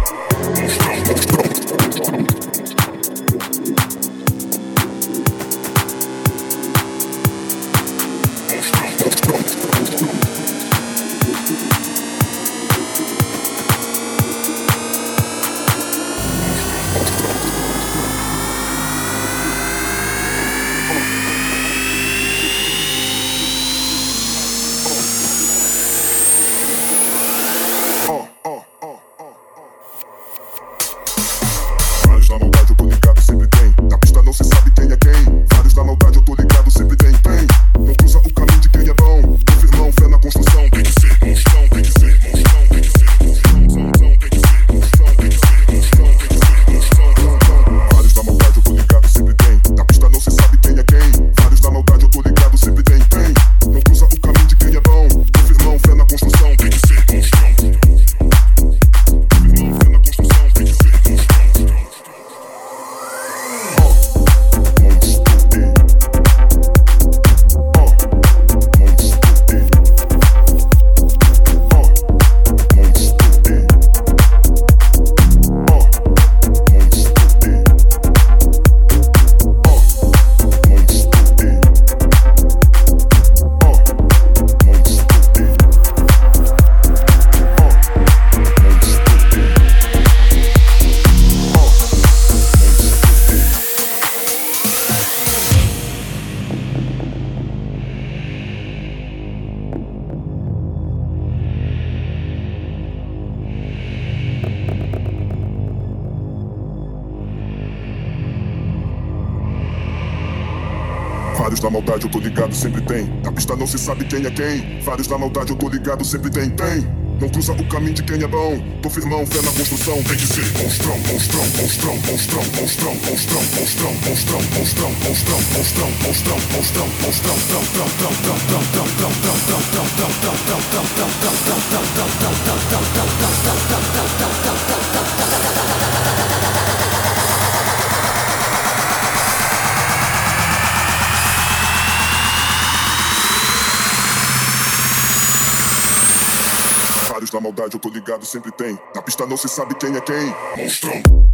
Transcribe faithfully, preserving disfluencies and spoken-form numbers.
Vários na maldade, eu tô ligado, sempre tem. Na pista não se sabe quem é quem. Vários na maldade, eu tô ligado, sempre tem. Tem. Não cruza o caminho de quem é bom. Tô firmão, fé na construção. Tem que ser monstrão, monstrão, monstrão, monstrão, monstrão, monstrão, monstrão, monstrão, monstrão, monstrão, monstrão, monstrão, monstrão, monstrão, tão, tão, tão, tão, tão, tão, tão, tão, tão, tão, tão, tão, tão, tão, tão, tão, Vários na maldade, eu tô ligado, sempre tem. Na pista não se sabe quem é quem. Monstrão.